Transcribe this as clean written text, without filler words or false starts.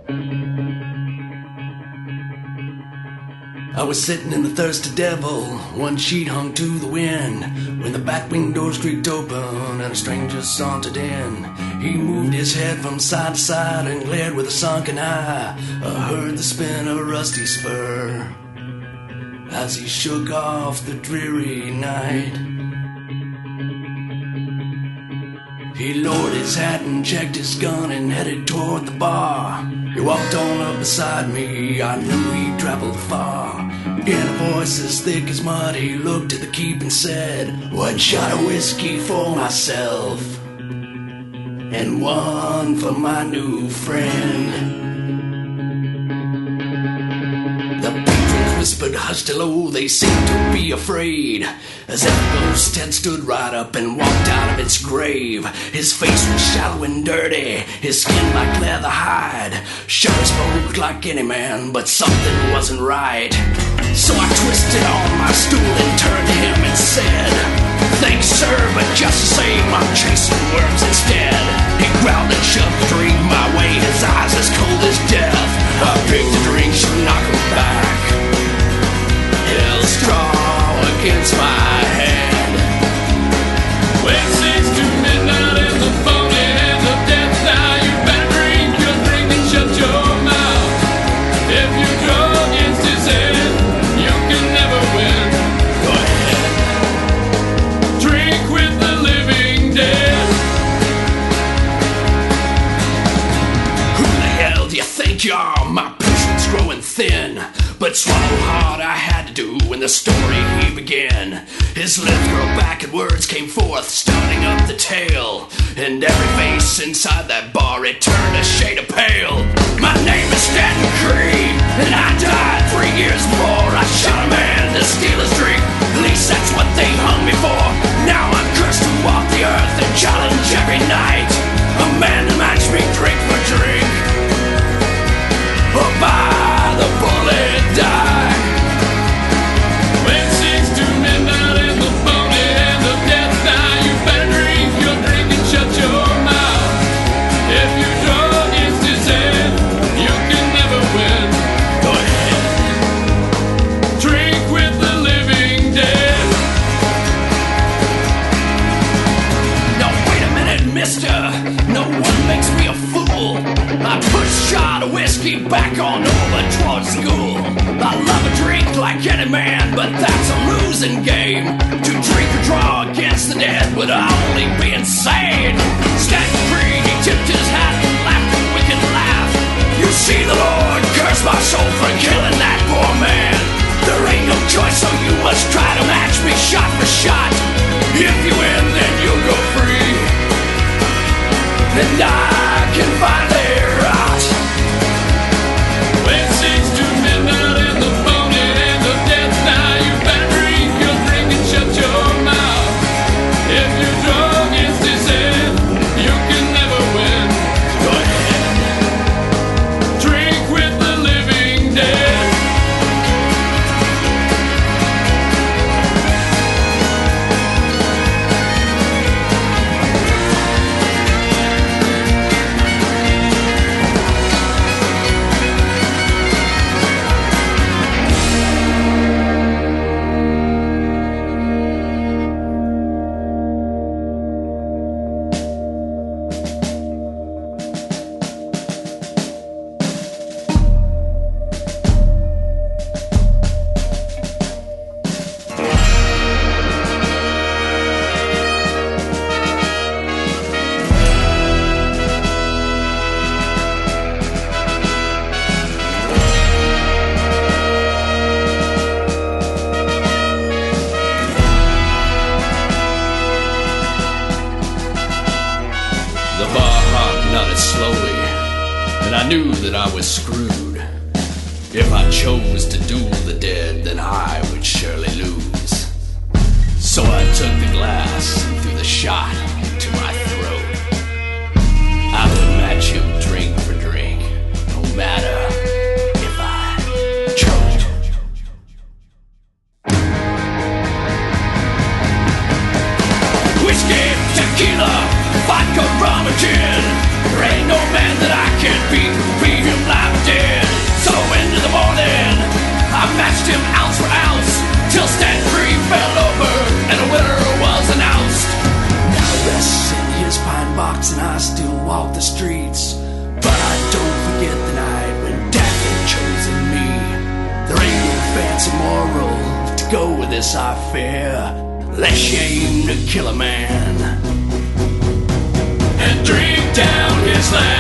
I was sitting in the Thirsty Devil, one sheet hung to the wind, when the back wing doors creaked open and a stranger sauntered in. He moved his head from side to side and glared with a sunken eye. I heard the spin of a rusty spur as he shook off the dreary night. He lowered his hat and checked his gun and headed toward the bar. He walked on up beside me, I knew he'd traveled far. In a voice as thick as mud, he looked at the keep and said, "One shot of whiskey for myself, and one for my new friend." The patrons whispered hushed hello, they seemed to be afraid, as if a ghost had stood right up and walked out of its grave. His face was shallow and dirty, his skin like leather hide. Sure spoke like any man, but something wasn't right. So I twisted on my stool and turned to him and said, "Thanks, sir, but just the same, I'm chasing worms instead." He growled and shoved the drink my way, his eyes as cold as death. I picked the drink, should knock him back, held straw against my hand. When 6 to midnight and the phony hands of death, now you better drink your drink and shut your mouth. If you draw against his head, you can never win. Go ahead, drink with the living dead. Who the hell do you think you are? My patience growing thin, but swallow hard I had to do when the story he began. His lips curled back and words came forth, starting up the tale. And every face inside that bar, it turned a shade of pale. My name is Stanton Creed, and I died 3 years before. I shot a man to steal his drink, at least that's what they hung me for. Now I'm cursed to walk the earth and challenge every night a man to match me drink for drink, or by the bullet die. When 6 to midnight and the phony hands of death, now you better drink your drink and shut your mouth. If you draw against his head, you can never win. Go ahead, drink with the living dead. No, wait a minute, mister, no one makes me a fool. I push a shot of whiskey back on over towards school. I love a drink like any man, but that's a losing game. To drink or draw against the dead would only be insane. Stanton Creed, he tipped his hat and laughed a wicked laugh. You see, the Lord curse my soul for killing that poor man. There ain't no choice, so you must try to match me shot for shot. If you win, then you'll go free, and I can finally rot. When 6 to midnight and the phony hands of death, now you better drink your drink and shut your mouth. If you draw against his head, you can never win. Go ahead, drink with the living dead. I knew that I was screwed. If I chose to duel the dead, then I would surely lose. So I took the glass and threw the shot into my throat. I would match him drink for drink, no matter if I choked. Whiskey, tequila, vodka, rum, and gin. There ain't no man that I can't beat him like still walk the streets, but I don't forget the night when death had chosen me. There ain't no fancy moral to go with this, I fear, lest you aim to kill a man and drink down his land.